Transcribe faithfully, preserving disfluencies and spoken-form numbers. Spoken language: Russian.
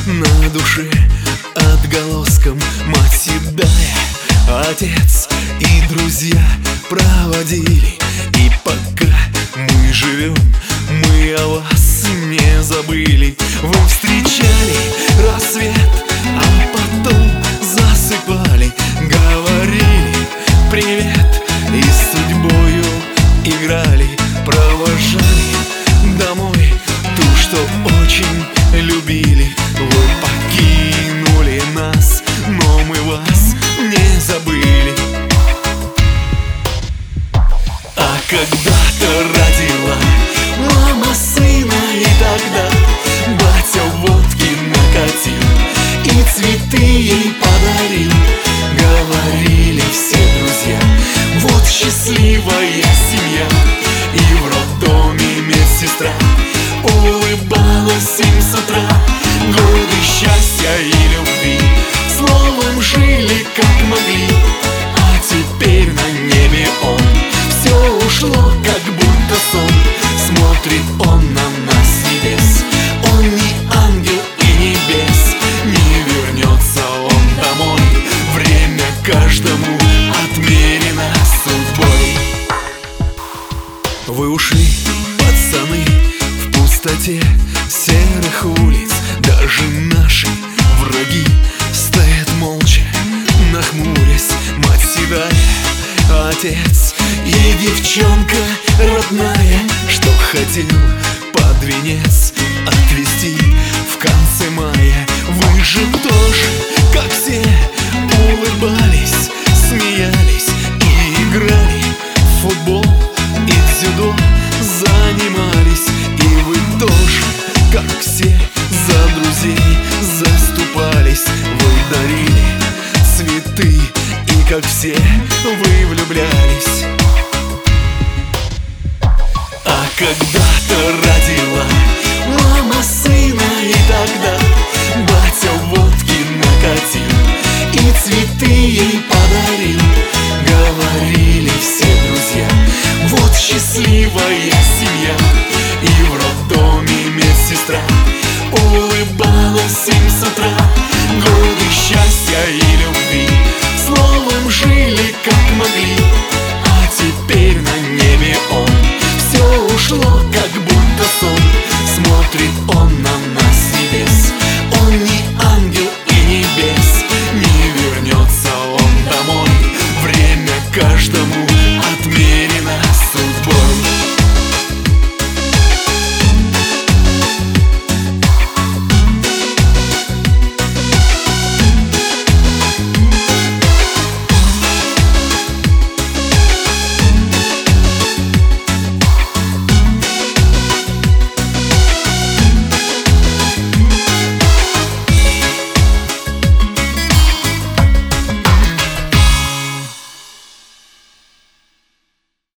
на душе отголоском мать седая, отец и друзья проводили. И пока мы живем, мы о вас не забыли. Вы встречали рассвет, а потом засыпали, говорили привет и с судьбою играли. Провожали домой ту, что очень любили. Вы покинули нас, но мы вас не забыли. А когда-то родила мама сына, и тогда батя водки накатил и цветы ей подарил. Говорили все друзья: вот счастливая семья. И в роддоме медсестра улыбалась им с утра. Годы счастья и любви, словом жили как могли. А теперь на небе он, все ушло как будто сон. Смотрит он на нас с небес, он не ангел и не бес. Не вернется он домой, время каждому отмерено судьбой. Вы ушли, пацаны, в пустоте серых улиц. Даже наши враги стоят молча, нахмурясь. Мать седая, отец и девчонка родная, что хотел под венец отвезти в конце мая. Вы же тоже, как все, улыбались, смеялись и играли в футбол и дзюдо занимались. И вы тоже, как все, за друзей заступались. Вы дарили цветы, и как все вы влюблялись. А когда-то родила мама сына, и тогда батя водки накатил и цветы ей подарил. Говорили все друзья: вот счастливая семья. И в роддоме медсестра улыбалась им с утра. Годы счастья и любви, словом жили как могли. А теперь на небе он, все ушло как будто сон. Смотрит он на нас с небес,